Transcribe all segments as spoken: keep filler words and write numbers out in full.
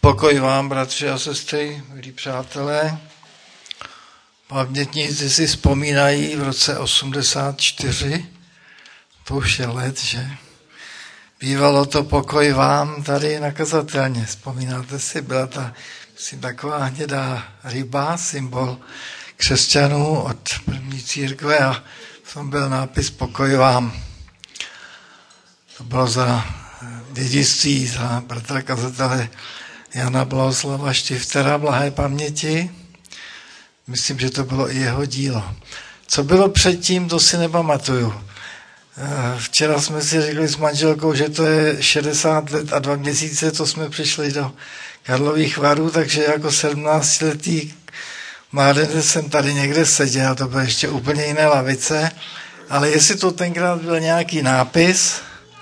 Pokoj vám, bratři a sestry, milí přátelé. Pamětníci si vzpomínají v roce osmdesát čtyři, to už je let, že? Bývalo to pokoj vám tady na kazatelně. Vzpomínáte si, byla ta myslím, taková hnědá ryba, symbol křesťanů od první církve a tam byl nápis pokoj vám. To bylo za dědictví, za bratra kazatele Jana Blahoslava Štiftera, blahé paměti. Myslím, že to bylo i jeho dílo. Co bylo předtím, to si nepamatuju. Včera jsme si řekli s manželkou, že to je šedesát let a dva měsíce, co jsme přišli do Karlových Varů, takže jako sedmnáctiletý mládenec jsem tady někde seděl, to bylo ještě úplně jiné lavice, ale jestli to tenkrát byl nějaký nápis,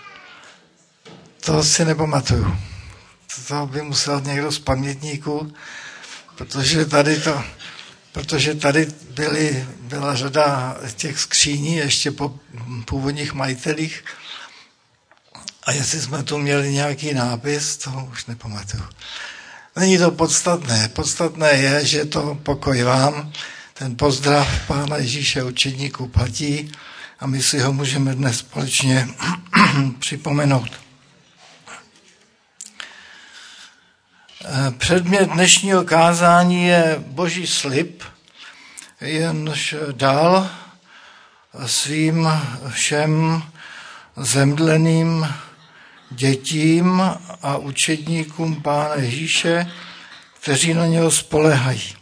to si nepamatuju. To by musel někdo z pamětníků, protože tady to, protože tady byly, byla řada těch skříní ještě po původních majitelích a jestli jsme tu měli nějaký nápis, to už nepamatuju. Není to podstatné. Podstatné je, že to pokoj vám, ten pozdrav Pána Ježíše učedníků platí a my si ho můžeme dnes společně připomenout. Předmět dnešního kázání je Boží slib, jenž dal svým všem zemdleným dětím a učedníkům Pána Ježíše, kteří na něho spolehají.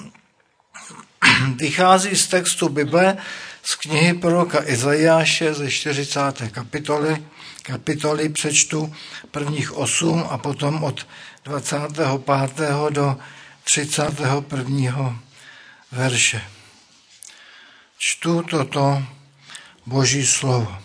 Vychází z textu Bible z knihy proroka Izajáše ze čtyřicáté kapitoly, kapitoly přečtu prvních osm a potom od dvacátého pátého do třicátého prvního verše. Čtu toto Boží slovo.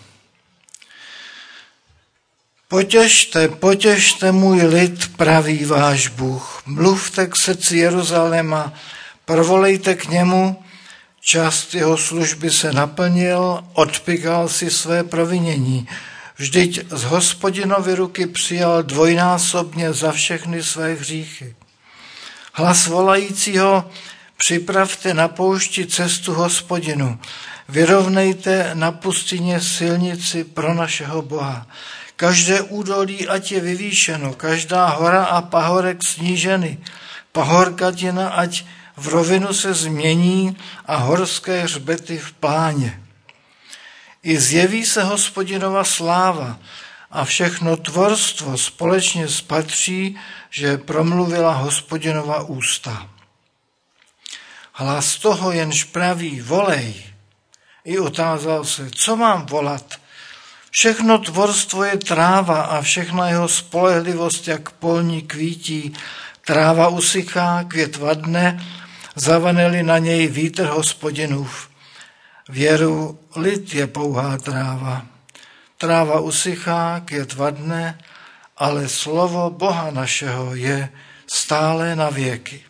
Potěšte, potěšte můj lid, praví váš Bůh. Mluvte k srdci Jeruzaléma, provolejte k němu, čas jeho služby se naplnil, odpykal si své provinění. Vždyť z Hospodinovy ruky přijal dvojnásobně za všechny své hříchy. Hlas volajícího, připravte na poušti cestu Hospodinu, vyrovnejte na pustině silnici pro našeho Boha. Každé údolí ať je vyvýšeno, každá hora a pahorek sníženy, pahorkatina ať v rovinu se změní a horské hřbety v pláně. I zjeví se Hospodinova sláva a všechno tvorstvo společně spatří, že promluvila Hospodinova ústa. Hlas toho, jenž praví volej, i otázal se, co mám volat? Všechno tvorstvo je tráva a všechna jeho spolehlivost, jak polní kvítí. Tráva usychá, květ vadne, zavaneli na něj vítr Hospodinův. Věru lid je pouhá tráva. Tráva usychá, květ vadne, ale slovo Boha našeho je stále na věky.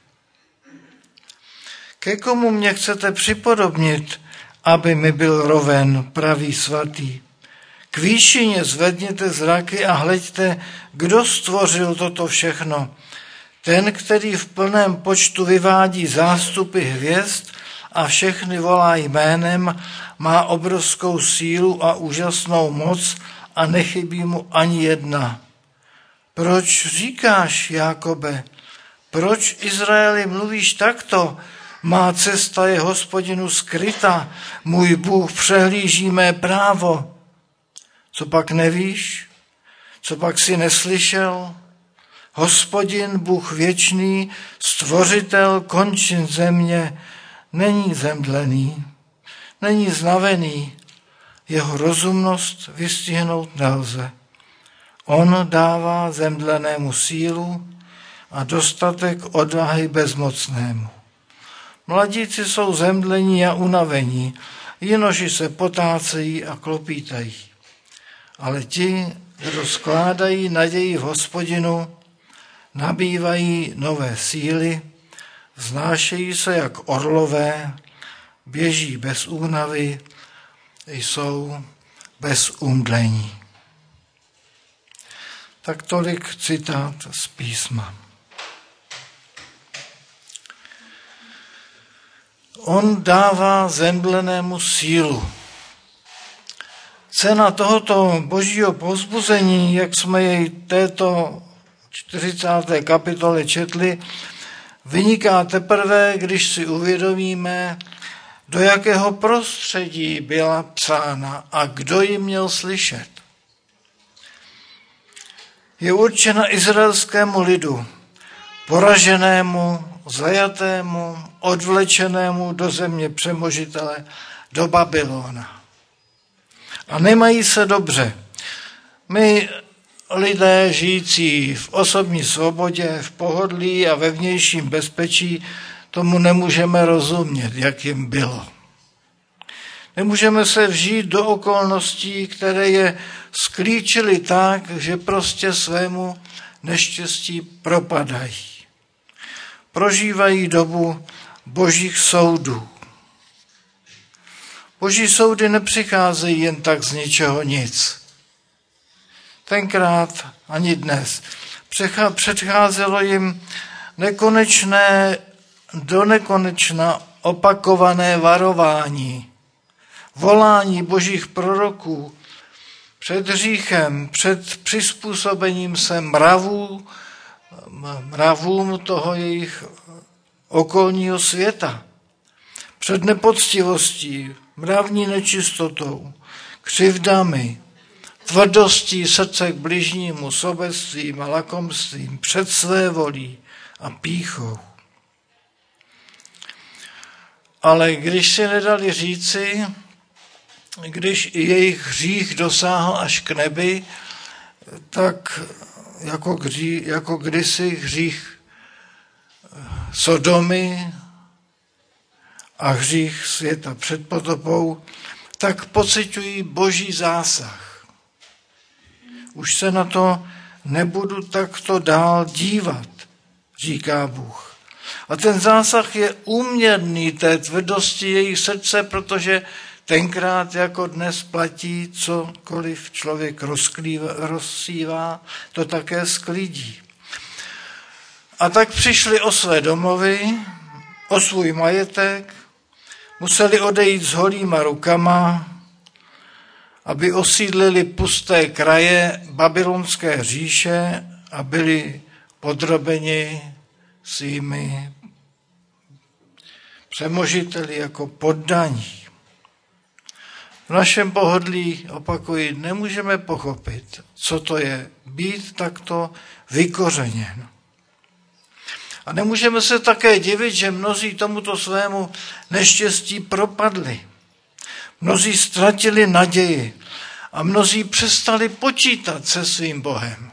Ke komu mě chcete připodobnit, aby mi byl roven, praví svatý? K výšině zvedněte zraky a hleďte, kdo stvořil toto všechno. Ten, který v plném počtu vyvádí zástupy hvězd a všechny volá jménem, má obrovskou sílu a úžasnou moc a nechybí mu ani jedna. Proč říkáš, Jákobe? Proč, Izraeli, mluvíš takto? Má cesta je Hospodinu skryta, můj Bůh přehlíží mé právo. Co pak nevíš? Co pak si neslyšel? Hospodin, Bůh věčný, stvořitel končin země, není zemdlený, není znavený, jeho rozumnost vystihnout nelze. On dává zemdlenému sílu a dostatek odvahy bezmocnému. Mladíci jsou zemdlení a unavení, jinoši se potácejí a klopítají. Ale ti, kdo skládají naději v Hospodinu, nabývají nové síly, vznášejí se jak orlové, běží bez únavy, jsou bez umdlení. Tak tolik citát z písma. On dává zemdlenému sílu. Cena tohoto božího povzbuzení, jak jsme jej této čtyřicáté kapitole četli, vyniká teprve, když si uvědomíme, do jakého prostředí byla psána a kdo ji měl slyšet. Je určena izraelskému lidu, poraženému, zajatému, odvlečenému do země přemožitele, do Babylona. A nemají se dobře. My, lidé žijící v osobní svobodě, v pohodlí a ve vnějším bezpečí, tomu nemůžeme rozumět, jak jim bylo. Nemůžeme se vžít do okolností, které je sklíčily tak, že prostě svému neštěstí propadají. Prožívají dobu božích soudů. Boží soudy nepřicházejí jen tak z ničeho nic. Tenkrát ani dnes předcházelo jim nekonečné, do nekonečna opakované varování, volání božích proroků před hříchem, před přizpůsobením se mravů, mravům toho jejich okolního světa, před nepoctivostí, mravní nečistotou, křivdami, tvrdostí srdce k bližnímu, sobectvím a lakomstvím, před své volí a pýchou. Ale když si nedali říci, když jejich hřích dosáhl až k nebi, tak jako, hří, jako kdysi hřích Sodomy a hřích světa před potopou, tak pociťují boží zásah. Už se na to nebudu takto dál dívat, říká Bůh. A ten zásah je úměrný té tvrdosti jejich srdce, protože tenkrát jako dnes platí, cokoliv člověk rozsívá, to také sklidí. A tak přišli o své domovy, o svůj majetek, museli odejít s holýma rukama, aby osídlili pusté kraje babylonské říše a byli podrobeni svými přemožiteli jako poddaní. V našem pohodlí, opakuji, nemůžeme pochopit, co to je být takto vykořeněn. A nemůžeme se také divit, že mnozí tomuto svému neštěstí propadli. Mnozí ztratili naději a mnozí přestali počítat se svým Bohem.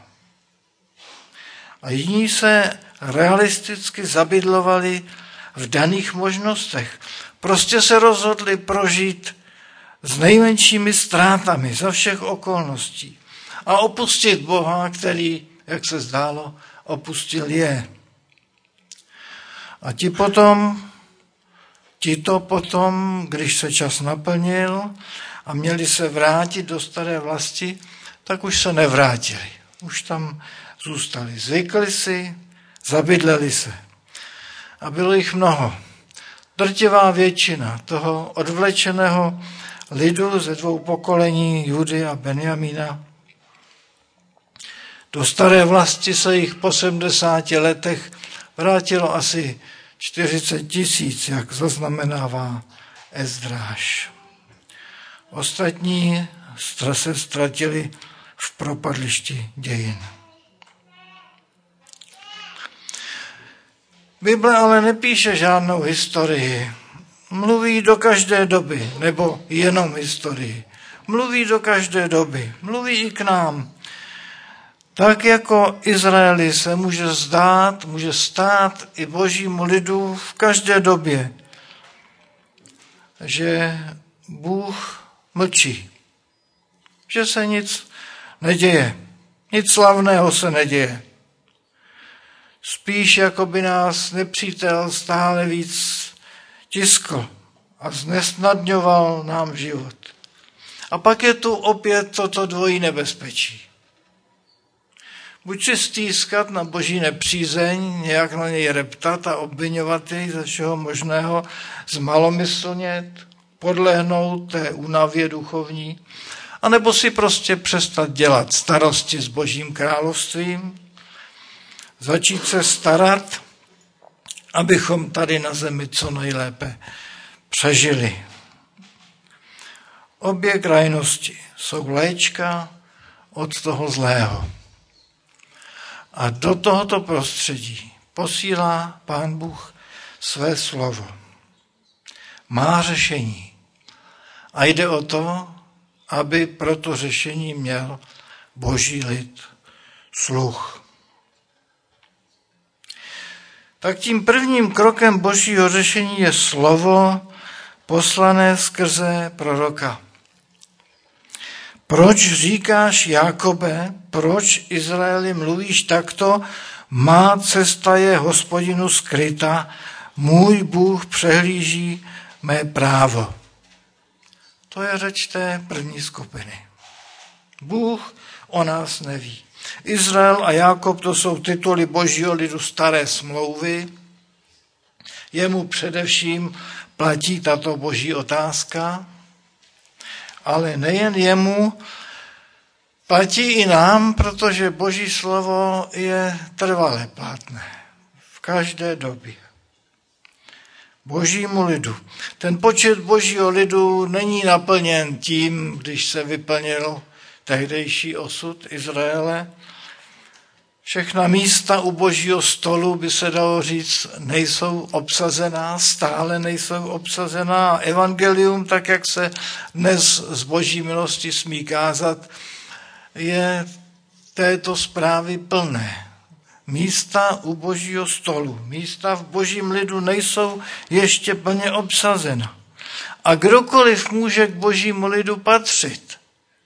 A jiní se realisticky zabydlovali v daných možnostech. Prostě se rozhodli prožít s nejmenšími ztrátami za všech okolností a opustit Boha, který, jak se zdálo, opustil je. A ti potom, ti to potom, když se čas naplnil a měli se vrátit do staré vlasti, tak už se nevrátili. Už tam zůstali. Zvykli si, zabydleli se. A bylo jich mnoho. Drtivá většina toho odvlečeného lidu ze dvou pokolení Judy a Benjamína. Do staré vlasti se jich po sedmdesáti letech vrátilo asi čtyřicet tisíc, jak zaznamenává Ezdráš. Ostatní se ztratili v propadlišti dějin. Bible ale nepíše žádnou historii. Mluví do každé doby, nebo jenom historii. Mluví do každé doby, mluví i k nám. Tak jako Izraeli se může zdát, může stát i božímu lidu v každé době, že Bůh mlčí, že se nic neděje, nic slavného se neděje. Spíš jako by nás nepřítel stále víc tiskl a znesnadňoval nám život. A pak je tu opět toto dvojí nebezpečí. Buď si stýskat na boží nepřízeň, nějak na něj reptat a obvinovat jej ze všeho možného, zmalomyslnět, podlehnout té únavě duchovní, anebo si prostě přestat dělat starosti s božím královstvím, začít se starat, abychom tady na zemi co nejlépe přežili. Obě krajnosti jsou léčka od toho zlého. A do tohoto prostředí posílá Pán Bůh své slovo. Má řešení. A jde o to, aby pro to řešení měl boží lid sluch. Tak tím prvním krokem božího řešení je slovo poslané skrze proroka. Proč říkáš, Jákobe, proč Izraeli mluvíš takto? Má cesta je Hospodinu skryta, můj Bůh přehlíží mé právo. To je řeč té první skupiny. Bůh o nás neví. Izrael a Jákob, to jsou tituly božího lidu staré smlouvy. Jemu především platí tato boží otázka, ale nejen jemu, platí i nám, protože boží slovo je trvale platné v každé době. Božímu lidu. Ten počet božího lidu není naplněn tím, když se vyplnil tehdejší osud Izraele. Všechna místa u božího stolu, by se dalo říct, nejsou obsazená, stále nejsou obsazená. Evangelium, tak jak se dnes z boží milosti smí kázat, je této zprávy plné. Místa u božího stolu, místa v božím lidu nejsou ještě plně obsazena. A kdokoliv může k božímu lidu patřit,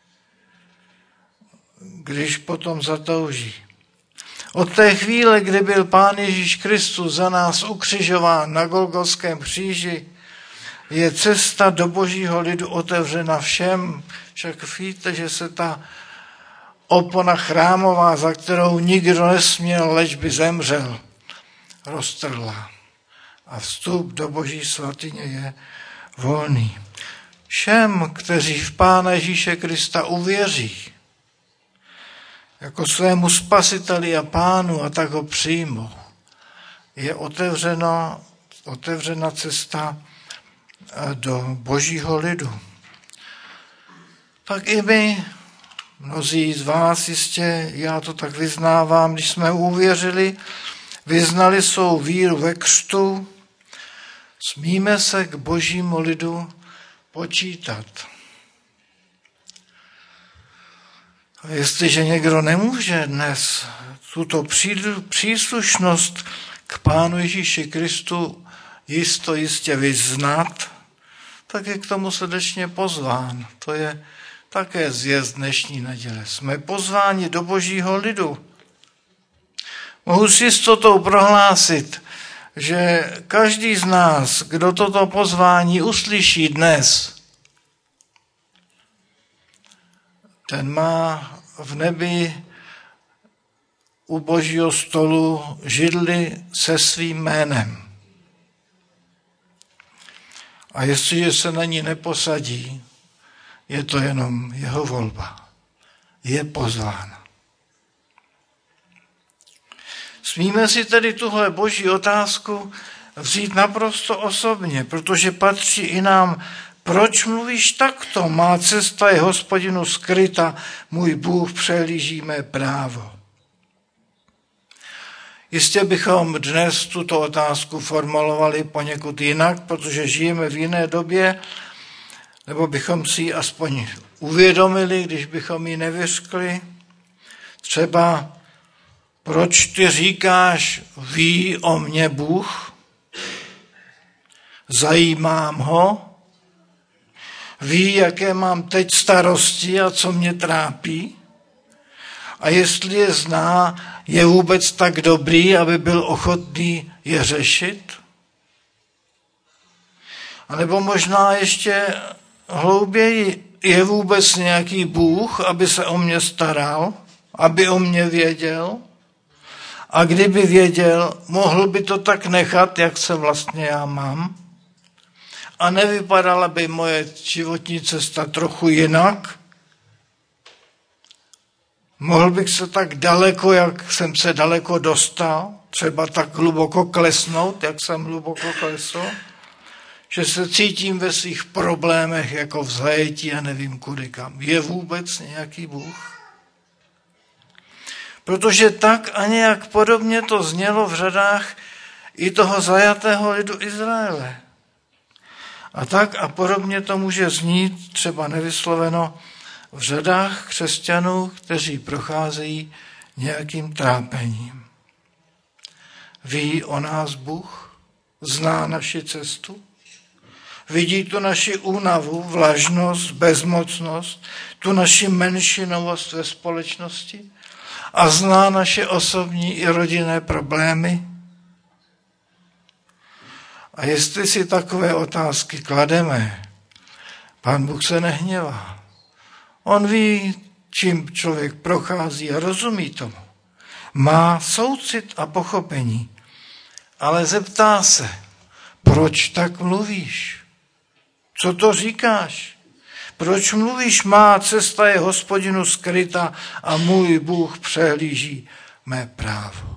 když potom zatouží. Od té chvíle, kdy byl Pán Ježíš Kristus za nás ukřižován na Golgotském kříži, je cesta do božího lidu otevřena všem. Však víte, že se ta opona chrámová, za kterou nikdo nesměl, leč by zemřel, roztrhla. A vstup do boží svatyně je volný. Všem, kteří v Pána Ježíše Krista uvěří, jako svému spasiteli a pánu a tak ho přijmou, je otevřena, otevřena cesta do božího lidu. Tak i my, mnozí z vás jistě, já to tak vyznávám, když jsme uvěřili, vyznali svou víru ve křtu, smíme se k božímu lidu počítat. A jestliže někdo nemůže dnes tuto příslušnost k Pánu Ježíši Kristu jisto jistě vyznat, tak je k tomu srdečně pozván. To je také zjezd dnešní neděle. Jsme pozváni do božího lidu. Mohu s jistotou prohlásit, že každý z nás, kdo toto pozvání uslyší dnes, ten má v nebi u božího stolu židli se svým jménem. A jestliže se na ní neposadí, je to jenom jeho volba. Je pozván. Smíme si tedy tuhle boží otázku vzít naprosto osobně, protože patří i nám. Proč mluvíš takto? Má cesta je Hospodinu skryta, můj Bůh přehlíží mé právo. Jistě bychom dnes tuto otázku formulovali poněkud jinak, protože žijeme v jiné době, nebo bychom si ji aspoň uvědomili, když bychom ji nevyřkli. Třeba, proč ty říkáš, ví o mně Bůh? Zajímám ho? Ví, jaké mám teď starosti a co mě trápí? A jestli je zná, je vůbec tak dobrý, aby byl ochotný je řešit? A nebo možná ještě hlouběji, je vůbec nějaký Bůh, aby se o mě staral? aby o mě věděl? A kdyby věděl, mohl by to tak nechat, jak se vlastně já mám? A nevypadala by moje životní cesta trochu jinak? Mohl bych se tak daleko, jak jsem se daleko dostal, třeba tak hluboko klesnout, jak jsem hluboko klesl, že se cítím ve svých problémech jako v zajetí a nevím kudy kam. Je vůbec nějaký Bůh? Protože tak a nějak podobně to znělo v řadách i toho zajatého lidu Izraele. A tak a podobně to může znít třeba nevysloveno v řadách křesťanů, kteří procházejí nějakým trápením. Ví o nás Bůh? Zná naši cestu? Vidí tu naši únavu, vlažnost, bezmocnost, tu naši menšinovost ve společnosti a zná naše osobní i rodinné problémy? A jestli si takové otázky klademe, Pán Bůh se nehněvá. On ví, čím člověk prochází a rozumí tomu. Má soucit a pochopení, ale zeptá se, proč tak mluvíš? Co to říkáš? Proč mluvíš, má cesta je Hospodinu skryta a můj Bůh přehlíží mé právo?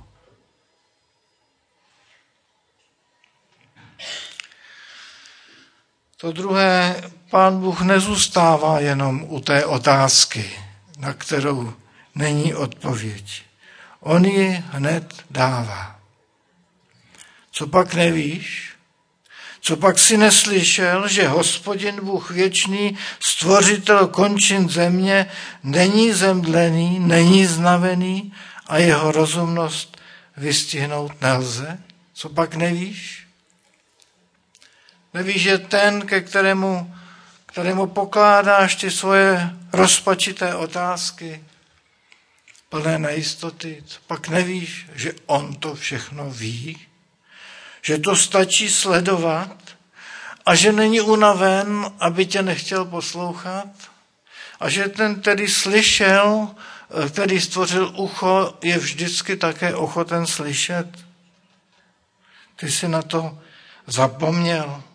To druhé, Pán Bůh nezůstává jenom u té otázky, na kterou není odpověď. On ji hned dává. Co pak nevíš? Co pak si neslyšel, že Hospodin Bůh věčný, stvořitel končin země, není zemdlený, není znavený a jeho rozumnost vystihnout nelze? Co pak nevíš? Nevíš, že ten, ke kterému, kterému pokládáš ty svoje rozpačité otázky, plné nejistoty, co pak nevíš, že on to všechno ví? Že to stačí sledovat a že není unaven, aby tě nechtěl poslouchat? A že ten, který slyšel, který stvořil ucho, je vždycky také ochoten slyšet? Ty jsi na to zapomněl.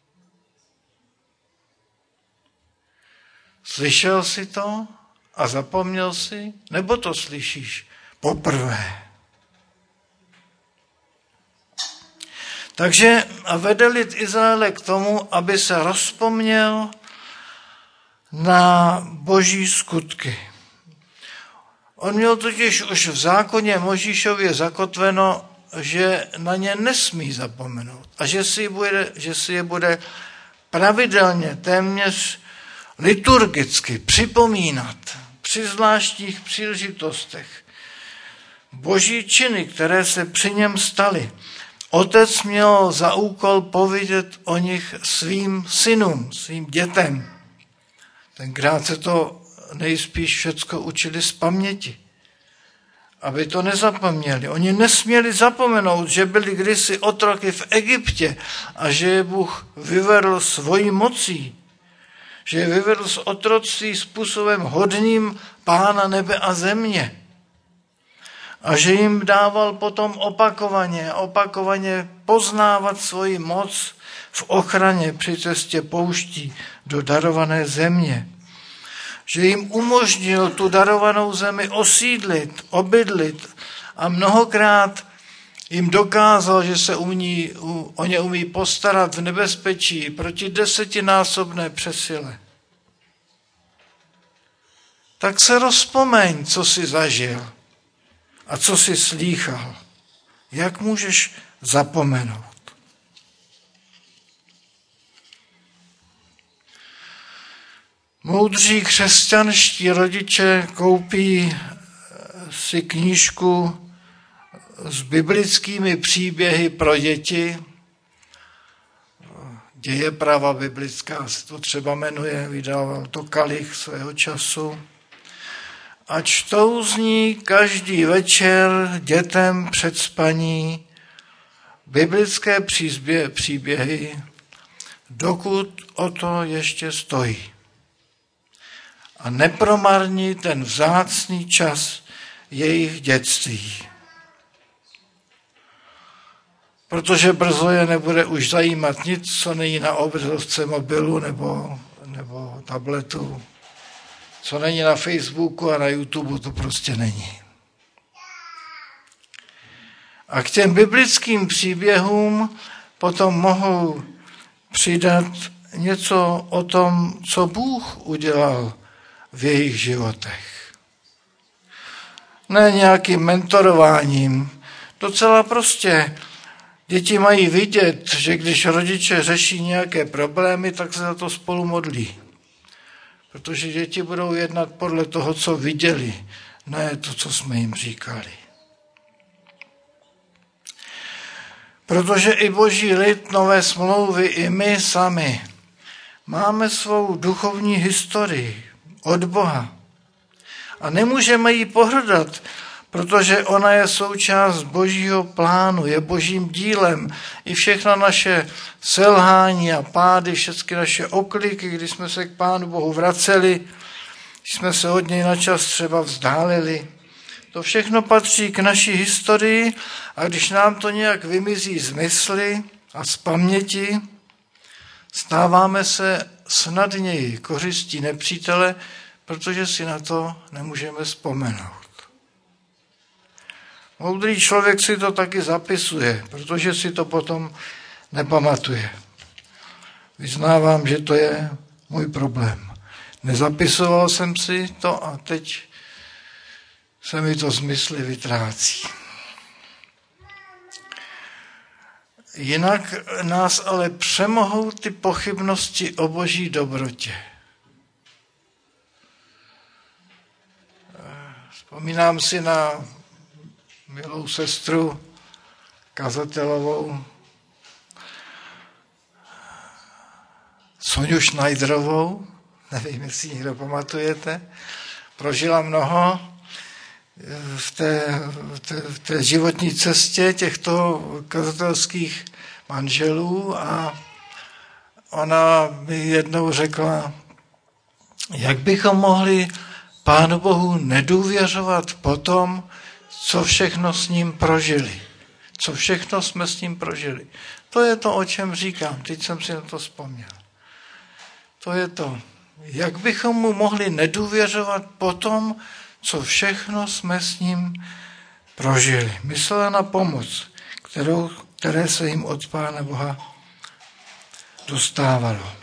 Slyšel jsi to a zapomněl jsi? Nebo to slyšíš poprvé? Takže vede lid Izraele k tomu, aby se rozpomněl na boží skutky. On měl totiž už v zákoně Mojžíšově zakotveno, že na ně nesmí zapomenout a že si, bude, že si je bude pravidelně, téměř liturgicky připomínat při zvláštních příležitostech boží činy, které se při něm staly. Otec měl za úkol povědět o nich svým synům, svým dětem. Tenkrát se to nejspíš všecko učili z paměti, aby to nezapomněli. Oni nesměli zapomenout, že byli kdysi otroky v Egyptě a že je Bůh vyvedl svojí mocí, že je vyvedl z otroctví způsobem hodným Pána nebe a země. A že jim dával potom opakovaně, opakovaně poznávat svoji moc v ochraně při cestě pouští do darované země. Že jim umožnil tu darovanou zemi osídlit, obydlit a mnohokrát jim dokázal, že se umí, o ně umí postarat v nebezpečí proti desetinásobné přesile. Tak se rozpomeň, co jsi zažil a co jsi slýchal. Jak můžeš zapomenout? Moudří křesťanští rodiče koupí si knížku s biblickými příběhy pro děti. Dějeprava biblická se to třeba jmenuje, vydával to Kalich svého času. A čtou z ní každý večer dětem před spaní biblické příběhy, dokud o to ještě stojí. A nepromarní ten vzácný čas, jejich dětství. Protože brzo je nebude už zajímat nic, co není na obrazovce mobilu nebo, nebo tabletu, co není na Facebooku a na YouTube, to prostě není. A k těm biblickým příběhům potom mohou přidat něco o tom, co Bůh udělal v jejich životech. Ne nějakým mentorováním, docela prostě. Děti mají vidět, že když rodiče řeší nějaké problémy, tak se za to spolu modlí. Protože děti budou jednat podle toho, co viděli, ne to, co jsme jim říkali. Protože i Boží lid nové smlouvy, i my sami máme svou duchovní historii od Boha. A nemůžeme jí pohrdat, protože ona je součást Božího plánu, je Božím dílem. I všechna naše selhání a pády, všechny naše okliky, když jsme se k Pánu Bohu vraceli, když jsme se od něj na čas třeba vzdálili. To všechno patří k naší historii a když nám to nějak vymizí z mysli a z paměti, stáváme se snadněji kořistí nepřítele, protože si na to nemůžeme vzpomenout. Moudrý člověk si to taky zapisuje, protože si to potom nepamatuje. Vyznávám, že to je můj problém. Nezapisoval jsem si to a teď se mi to z mysli vytrácí. Jinak nás ale přemohou ty pochybnosti o Boží dobrotě. Vzpomínám si na milou sestru kazatelovou Soňu Schneiderovou, nevím, jestli někdo pamatujete, prožila mnoho v té, v té, v té životní cestě těchto kazatelských manželů a ona mi jednou řekla, jak bychom mohli Pánu Bohu nedůvěřovat potom, co všechno s ním prožili. Co všechno jsme s ním prožili. To je to, o čem říkám. Teď jsem si na to vzpomněl. To je to. Jak bychom mu mohli nedůvěřovat potom, co všechno jsme s ním prožili. Myslela na pomoc, kterou, které se jim od Pána Boha dostávalo.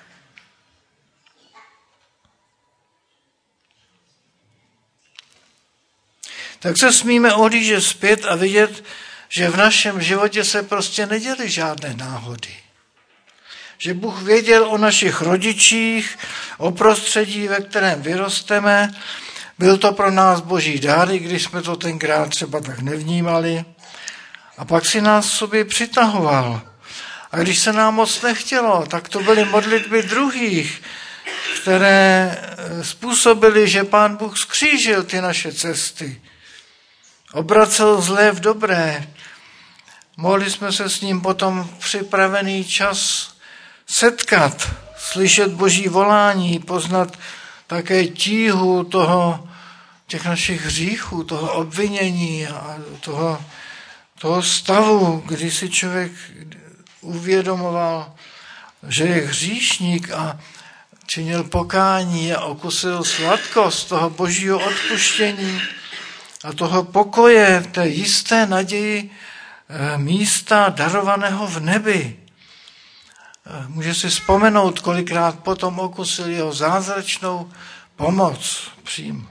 Tak se smíme ohlížet zpět a vidět, že v našem životě se prostě neděly žádné náhody. Že Bůh věděl o našich rodičích, o prostředí, ve kterém vyrosteme. Byl to pro nás Boží dár, i když jsme to tenkrát třeba tak nevnímali. A pak si nás sobě přitahoval. A když se nám moc nechtělo, tak to byly modlitby druhých, které způsobily, že Pán Bůh skřížil ty naše cesty. Obracel zlé v dobré. Mohli jsme se s ním potom v připravený čas setkat, slyšet Boží volání, poznat také tíhu toho, těch našich hříchů, toho obvinění a toho, toho stavu, kdy si člověk uvědomoval, že je hříšník a činil pokání a okusil sladkost toho Božího odpuštění a toho pokoje, té jisté naději místa darovaného v nebi. Může si vzpomenout, kolikrát potom okusil jeho zázračnou pomoc přímo.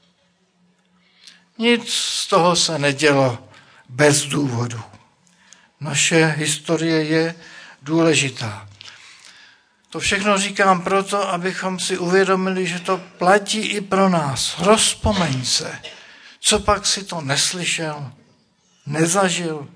Nic z toho se nedělo bez důvodu. Naše historie je důležitá. To všechno říkám proto, abychom si uvědomili, že to platí i pro nás. Rozpomeň se, co pak si to neslyšel, nezažil.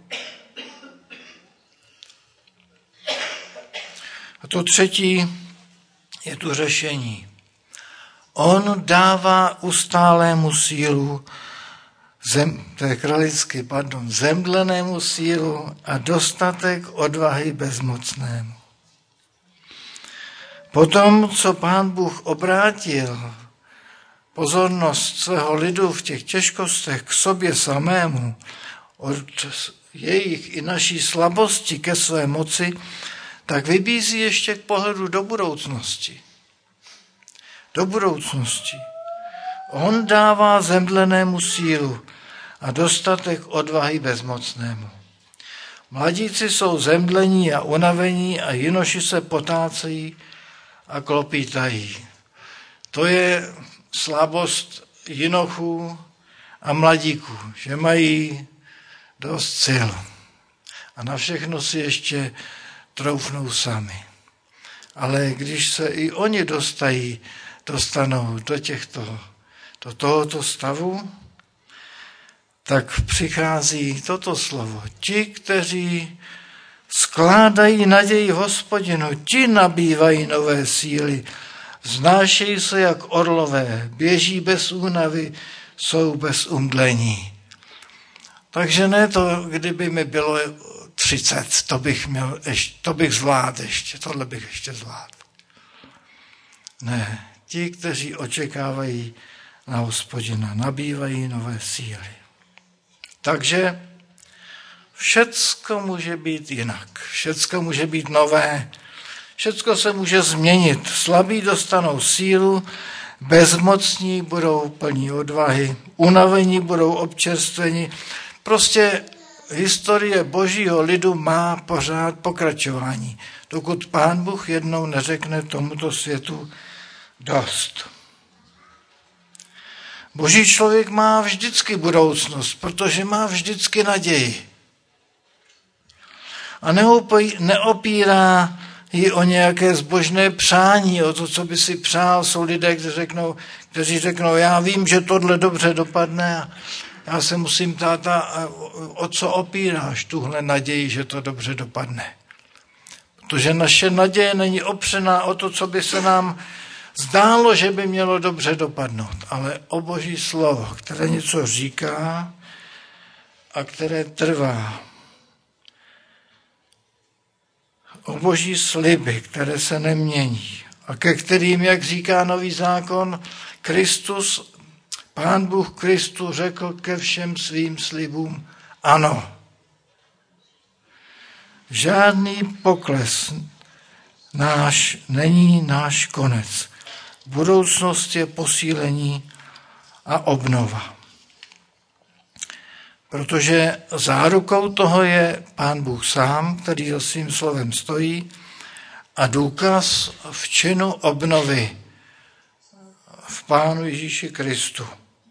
A to třetí je tu řešení. On dává ustálému sílu, zem, to je kralicky, pardon, zemdlenému sílu a dostatek odvahy bezmocnému. Potom, co Pán Bůh obrátil pozornost svého lidu v těch těžkostech k sobě samému, od jejich i naší slabosti ke své moci, tak vybízí ještě k pohledu do budoucnosti. Do budoucnosti. On dává zemdlenému sílu a dostatek odvahy bezmocnému. Mladíci jsou zemdlení a unavení a jinoši se potácejí a klopítají. To je slabost jinochů a mladíků, že mají dost sil. A na všechno si ještě troufnou sami. Ale když se i oni dostají, dostanou do těchto, do tohoto stavu, tak přichází toto slovo. Ti, kteří skládají naději v Hospodinu, ti nabývají nové síly, vznášejí se jak orlové, běží bez únavy, jsou bez umdlení. Takže ne to, kdyby mi bylo třicet, to bych, měl, to bych zvládl ještě, tohle bych ještě zvládl. Ne, ti, kteří očekávají na Hospodina, nabývají nové síly. Takže všecko může být jinak, všecko může být nové, všecko se může změnit. Slabí dostanou sílu, bezmocní budou plní odvahy, unavení budou občerstveni. Prostě historie božího lidu má pořád pokračování, dokud Pán Bůh jednou neřekne tomuto světu dost. Boží člověk má vždycky budoucnost, protože má vždycky naději. A neopírá ji o nějaké zbožné přání, o to, co by si přál. Jsou lidé, kteří řeknou, kteří řeknou, já vím, že tohle dobře dopadne a já se musím ptát, o co opíráš tuhle naději, že to dobře dopadne. Protože naše naděje není opřená o to, co by se nám zdálo, že by mělo dobře dopadnout, ale o Boží slovo, které něco říká a které trvá. O Boží sliby, které se nemění a ke kterým, jak říká Nový zákon, Kristus, Pán Bůh Kristu řekl ke všem svým slibům ano. Žádný pokles náš není náš konec. Budoucnost je posílení a obnova. Protože zárukou toho je Pán Bůh sám, který za svým slovem stojí, a důkaz v činu obnovy v Pánu Ježíši Kristu.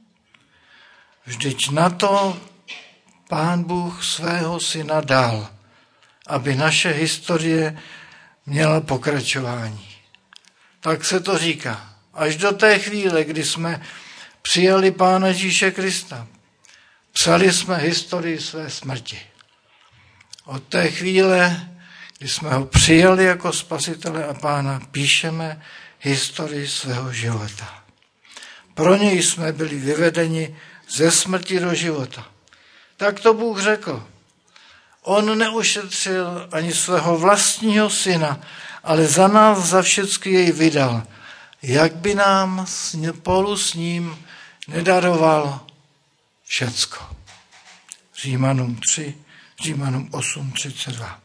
Vždyť na to Pán Bůh svého syna dal, aby naše historie měla pokračování. Tak se to říká. Až do té chvíle, kdy jsme přijali Pána Ježíše Krista, psali jsme historii své smrti. Od té chvíle, kdy jsme ho přijali jako spasitele a Pána, píšeme historii svého života. Pro něj jsme byli vyvedeni ze smrti do života. Tak to Bůh řekl. On neušetřil ani svého vlastního syna, ale za nás za všechny jej vydal. Jak by nám spolu s ním nedaroval všecko. Římanům tři, Římanům osm, třicet dva.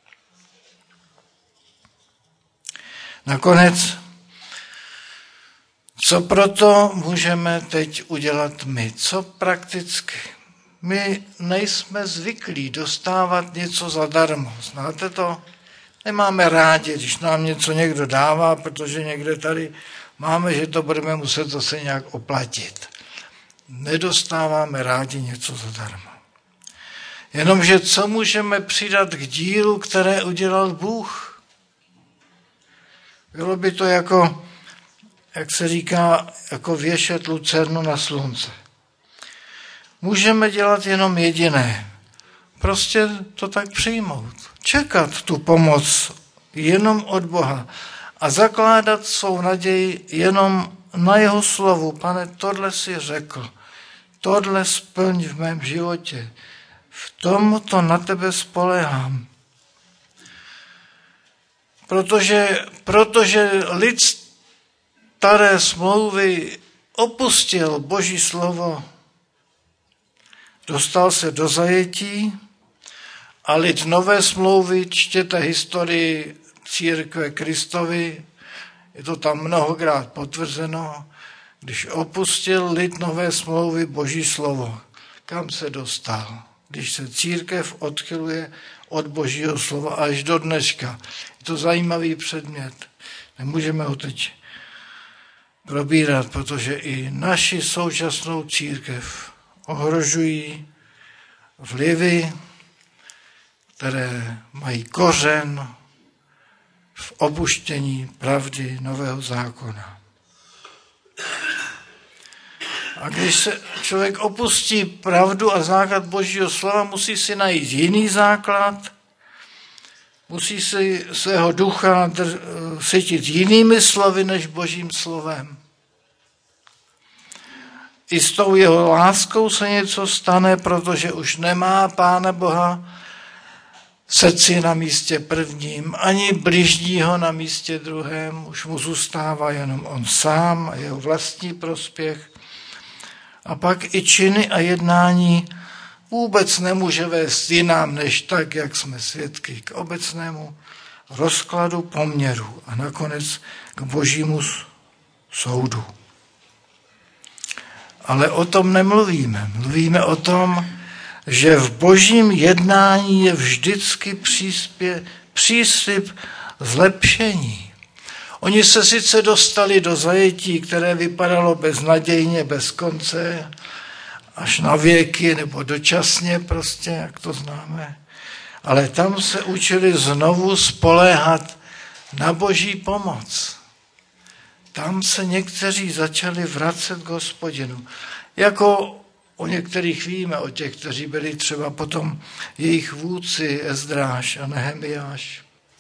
Nakonec, co proto můžeme teď udělat my? Co prakticky? My nejsme zvyklí dostávat něco zadarmo. Znáte to? Nemáme rádi, když nám něco někdo dává, protože někde tady máme, že to budeme muset zase nějak oplatit. Nedostáváme rádi něco zadarmo. Jenomže co můžeme přidat k dílu, které udělal Bůh? Bylo by to jako, jak se říká, jako věšet lucernu na slunce. Můžeme dělat jenom jediné. Prostě to tak přijmout. Čekat tu pomoc jenom od Boha a zakládat svou naději jenom na jeho slovu. Pane, tohle si řekl, tohle splň v mém životě. V tom to na tebe spoléhám. Protože, protože lid staré smlouvy opustil Boží slovo, dostal se do zajetí a lid nové smlouvy, čtěte historii církve Kristovy, je to tam mnohokrát potvrzeno, když opustil lid nové smlouvy Boží slovo, kam se dostal? Když se církev odchyluje od Božího slova až do dneška. Je to zajímavý předmět. Nemůžeme ho teď probírat, protože i naši současnou církev ohrožují vlivy, které mají kořen v opuštění pravdy nového zákona. A když se člověk opustí pravdu a základ Božího slova, musí si najít jiný základ, musí si svého ducha sytit jinými slovy než Božím slovem. I s tou jeho láskou se něco stane, protože už nemá Pána Boha v srdci na místě prvním, ani bližního na místě druhém, už mu zůstává jenom on sám a jeho vlastní prospěch. A pak i činy a jednání vůbec nemůže vést jinam, než tak, jak jsme svědky, k obecnému rozkladu poměru a nakonec k Božímu soudu. Ale o tom nemluvíme. Mluvíme o tom, že v Božím jednání je vždycky příspě, příslib zlepšení. Oni se sice dostali do zajetí, které vypadalo beznadějně, bez konce, až na věky nebo dočasně prostě, jak to známe. Ale tam se učili znovu spoléhat na Boží pomoc. Tam se někteří začali vracet k Hospodinu. Jako o některých víme, o těch, kteří byli třeba potom jejich vůdci Ezdráš a Nehemiáš.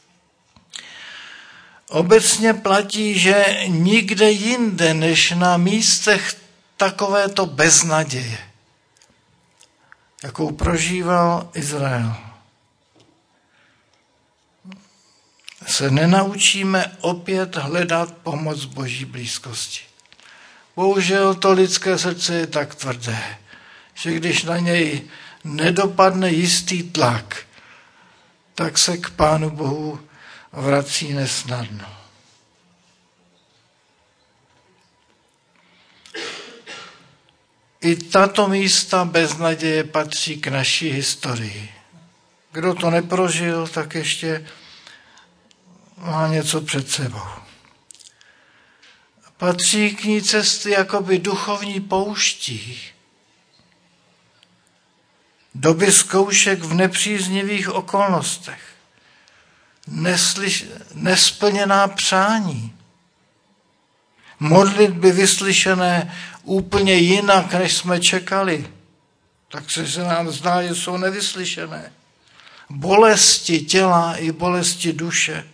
Obecně platí, že nikde jinde, než na místech takovéto beznaděje, jakou prožíval Izrael, se nenaučíme opět hledat pomoc Boží blízkosti. Bohužel to lidské srdce je tak tvrdé, že když na něj nedopadne jistý tlak, tak se k Pánu Bohu vrací nesnadno. I tato místa beznaděje patří k naší historii. Kdo to neprožil, tak ještě má něco před sebou. Patří k ní cesty jakoby duchovní pouští, doby zkoušek v nepříznivých okolnostech, neslyš, nesplněná přání, modlitby vyslyšené úplně jinak, než jsme čekali, tak se nám zdá, že jsou nevyslyšené. Bolesti těla i bolesti duše.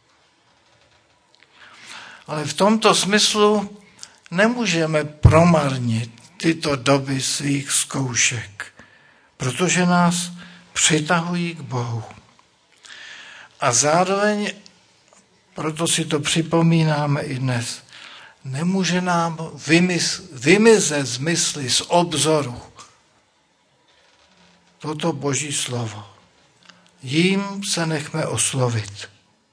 Ale v tomto smyslu nemůžeme promarnit tyto doby svých zkoušek, protože nás přitahují k Bohu. A zároveň, proto si to připomínáme i dnes, nemůže nám vymys, vymizet z mysli, z obzoru toto Boží slovo. Jím se nechme oslovit.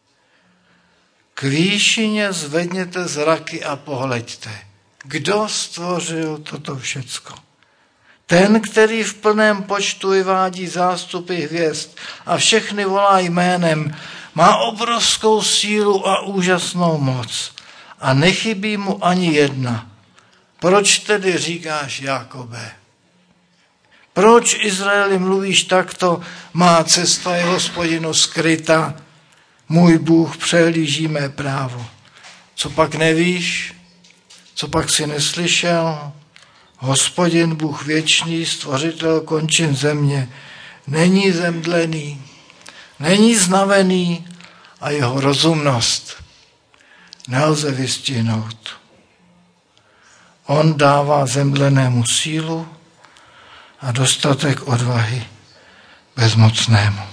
K výšině zvedněte zraky a pohleďte. Kdo stvořil toto všecko? Ten, který v plném počtu vyvádí zástupy hvězd a všechny volá jménem, má obrovskou sílu a úžasnou moc a nechybí mu ani jedna. Proč tedy říkáš, Jákobe? Proč, Izraeli, mluvíš takto? Má cesta je Hospodinu skryta. Můj Bůh přehlíží mé právo. Co pak nevíš? Co pak si neslyšel? Hospodin, Bůh věčný, stvořitel končin země, není zemdlený, není znavený a jeho rozumnost nelze vystihnout. On dává zemdlenému sílu a dostatek odvahy bezmocnému.